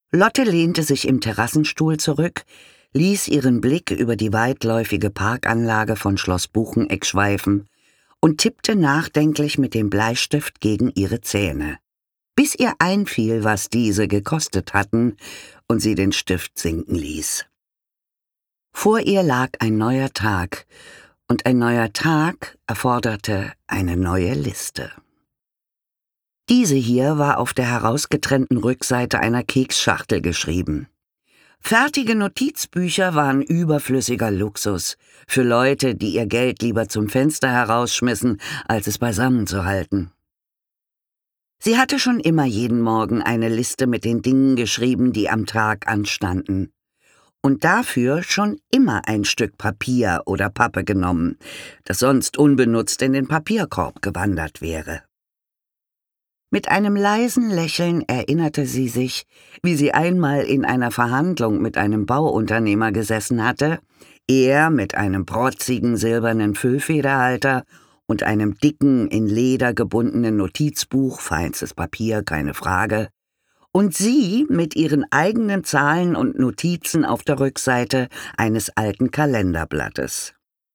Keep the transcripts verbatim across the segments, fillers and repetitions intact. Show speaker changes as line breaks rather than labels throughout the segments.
Lotte lehnte sich im Terrassenstuhl zurück, ließ ihren Blick über die weitläufige Parkanlage von Schloss Bucheneck schweifen und tippte nachdenklich mit dem Bleistift gegen ihre Zähne, bis ihr einfiel, was diese gekostet hatten, und sie den Stift sinken ließ. Vor ihr lag ein neuer Tag, und ein neuer Tag erforderte eine neue Liste. Diese hier war auf der herausgetrennten Rückseite einer Keksschachtel geschrieben. Fertige Notizbücher waren überflüssiger Luxus für Leute, die ihr Geld lieber zum Fenster herausschmissen, als es beisammen zu halten. Sie hatte schon immer jeden Morgen eine Liste mit den Dingen geschrieben, die am Tag anstanden. Und dafür schon immer ein Stück Papier oder Pappe genommen, das sonst unbenutzt in den Papierkorb gewandert wäre. Mit einem leisen Lächeln erinnerte sie sich, wie sie einmal in einer Verhandlung mit einem Bauunternehmer gesessen hatte, er mit einem protzigen silbernen Füllfederhalter und einem dicken, in Leder gebundenen Notizbuch, feinstes Papier, keine Frage, und sie mit ihren eigenen Zahlen und Notizen auf der Rückseite eines alten Kalenderblattes.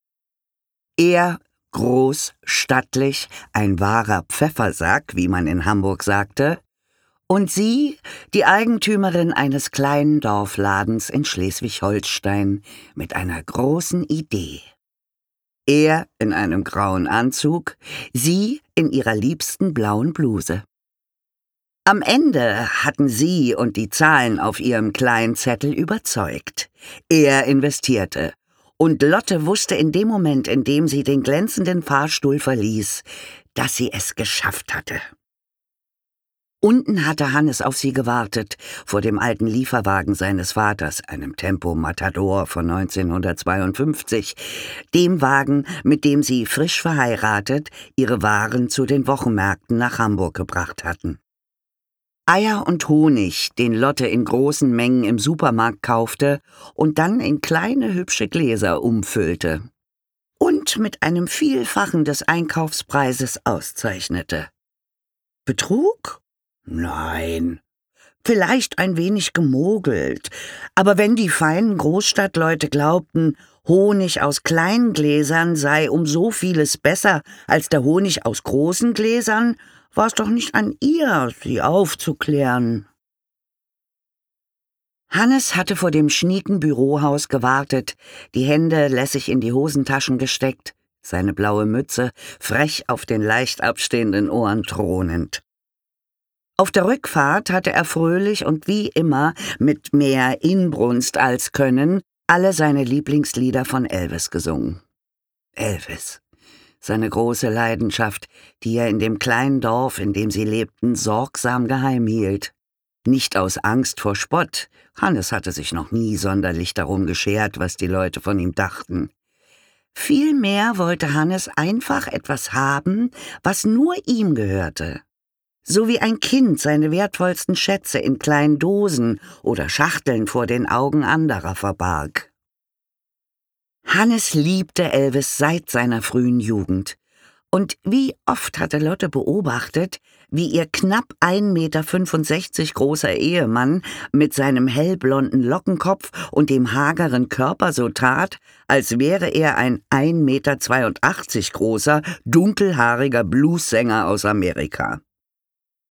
Er, groß, stattlich, ein wahrer Pfeffersack, wie man in Hamburg sagte, und sie, die Eigentümerin eines kleinen Dorfladens in Schleswig-Holstein, mit einer großen Idee. Er in einem grauen Anzug, sie in ihrer liebsten blauen Bluse. Am Ende hatten sie und die Zahlen auf ihrem kleinen Zettel überzeugt. Er investierte. Und Lotte wusste in dem Moment, in dem sie den glänzenden Fahrstuhl verließ, dass sie es geschafft hatte. Unten hatte Hannes auf sie gewartet, vor dem alten Lieferwagen seines Vaters, einem Tempo Matador von neunzehnhundertzweiundfünfzig, dem Wagen, mit dem sie frisch verheiratet ihre Waren zu den Wochenmärkten nach Hamburg gebracht hatten. Eier und Honig, den Lotte in großen Mengen im Supermarkt kaufte und dann in kleine hübsche Gläser umfüllte und mit einem Vielfachen des Einkaufspreises auszeichnete. Betrug? Nein. Vielleicht ein wenig gemogelt, aber wenn die feinen Großstadtleute glaubten, Honig aus kleinen Gläsern sei um so vieles besser als der Honig aus großen Gläsern, war es doch nicht an ihr, sie aufzuklären. Hannes hatte vor dem schnieken Bürohaus gewartet, die Hände lässig in die Hosentaschen gesteckt, seine blaue Mütze frech auf den leicht abstehenden Ohren thronend. Auf der Rückfahrt hatte er fröhlich und wie immer mit mehr Inbrunst als Können alle seine Lieblingslieder von Elvis gesungen. Elvis. Seine große Leidenschaft, die er in dem kleinen Dorf, in dem sie lebten, sorgsam geheim hielt. Nicht aus Angst vor Spott, Hannes hatte sich noch nie sonderlich darum geschert, was die Leute von ihm dachten. Vielmehr wollte Hannes einfach etwas haben, was nur ihm gehörte. So wie ein Kind seine wertvollsten Schätze in kleinen Dosen oder Schachteln vor den Augen anderer verbarg. Hannes liebte Elvis seit seiner frühen Jugend. Und wie oft hatte Lotte beobachtet, wie ihr knapp ein Meter fünfundsechzig großer Ehemann mit seinem hellblonden Lockenkopf und dem hageren Körper so tat, als wäre er ein ein Meter zweiundachtzig großer, dunkelhaariger Bluessänger aus Amerika.